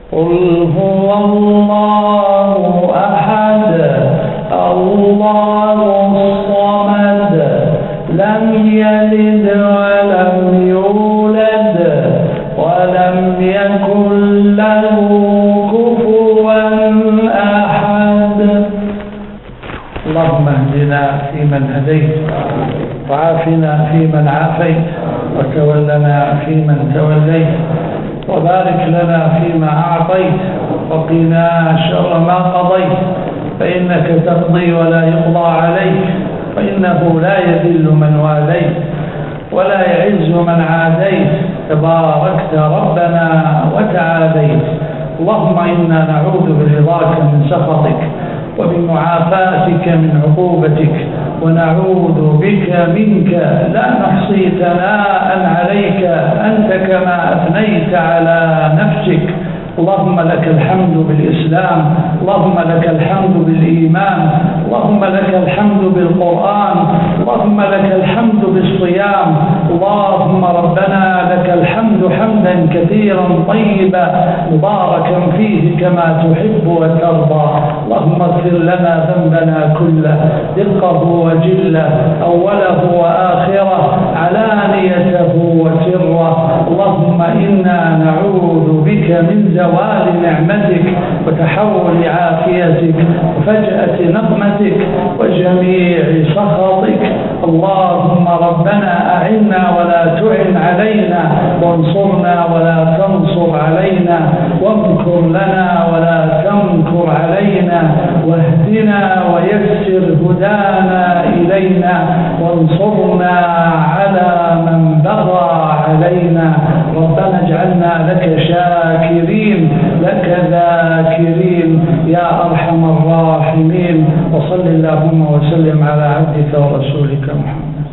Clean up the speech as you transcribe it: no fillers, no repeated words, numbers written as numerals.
قل هو الله أحد الله الصمد لم يلد ولم يولد ولم يكن له كفوا أحد. اللهم اهدنا فيمن هديت وعافنا فيمن عافيت وتولنا فيمن توليت وبارك لنا فيما أعطيت وقنا شر ما قضيت فإنك تقضي ولا يقضى عليك فإنه لا يذل من واليت ولا يعز من عاديت تباركت ربنا وتعاليت. اللهم إنا نعوذ برضاك من سخطك وبمعافاتك من عقوبتك ونعوذ بك منك لا نحصي ثناء عليك أنت كما أثنيت على نفسك. اللهم لك الحمد بالإسلام اللهم لك الحمد بالإيمان اللهم لك الحمد بالقرآن اللهم لك الحمد بالصيام. اللهم ربنا لك الحمد حمدا كثيرا طيبا مباركا فيه كما تحب وترضى. اللهم اغفر لنا ذنبنا كله دقه وجله أوله وآخره علانيته وسره. اللهم إنا نعوذ بك من زوال نعمتك وتحول عافيتك وفجأة نقمتك وجميع سخطك. اللهم ربنا أعنا ولا تعن علينا وانصرنا ولا تنصر علينا وامكر لنا ولا تمكر علينا واهدنا ويسر هدانا إلينا وانصرنا على من بغى علينا. ربنا اجعلنا لك شاكرين لك ذاكرين يا أرحم الراحمين. وصل اللهم وسلم على عبدك ورسولك محمد.